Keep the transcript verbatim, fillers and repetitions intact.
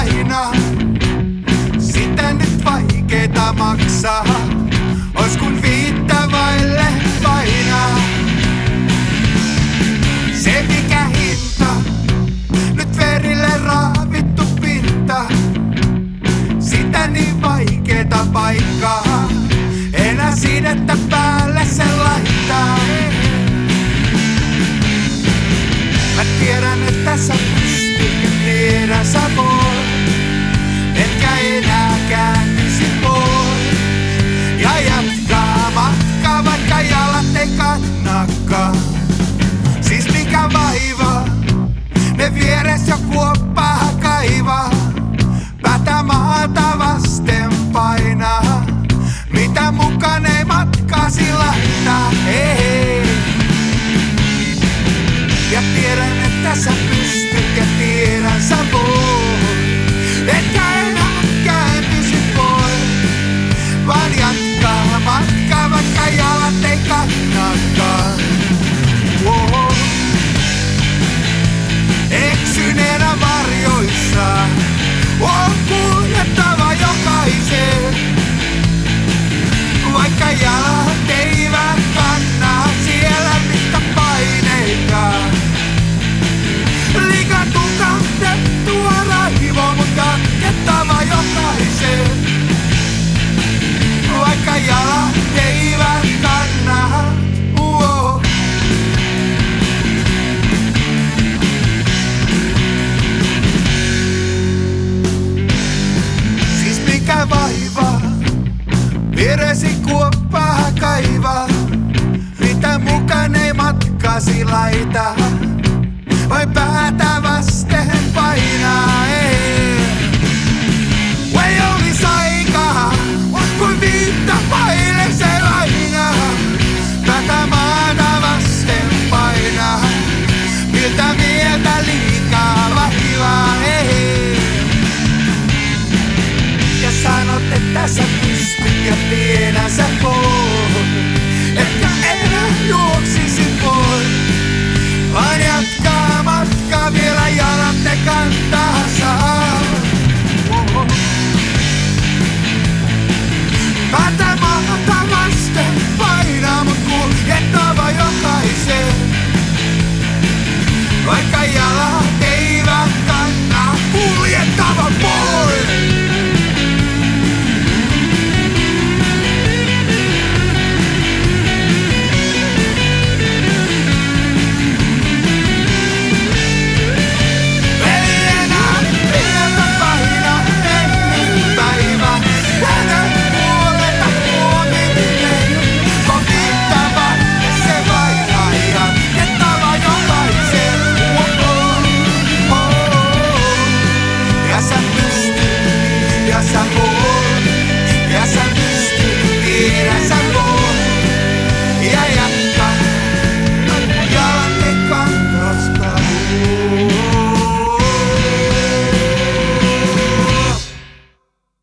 laina. Sitä nyt vaikeeta maksaa, ois kun viittä vaille painaa. Se mikä hinta, nyt verille raavittu pinta. Sitä niin vaikeeta paikkaa, enää sidettä päälle se laittaa. Mä tiedän, että sä pystyt, ja tiedän sä voit, etkä enää kääntyisi pois. Ja jatkaa matkaa, vaikka jalat ei kannakaan. Siis mikä vaiva, ne vieres jo kuoppaa kaivaa. Päätä maata vasten painaa, mitä mukaan ei matkaasi laittaa. Ei. Ja tiedän, että sä pystyt, ja tiedän sä voit, etkä enää kääntyisi pois, vaan jatkaa matkaa, vaikka jalat ei kannakaan. Oh. Eksyneenä varjoissa on kuljettava jokaisen, vaikka jalat eivät kanna siellä mistä paineita. Liikaa tukahtettua raivo, mut jatkettava jokaisen, vaikka jalat eivät kanna. Uo. Siis mikä vaiva, vieresi kuoppaa kaivaa, mitä mukaan ei matkasi laita. Vai päätä vasten painaa.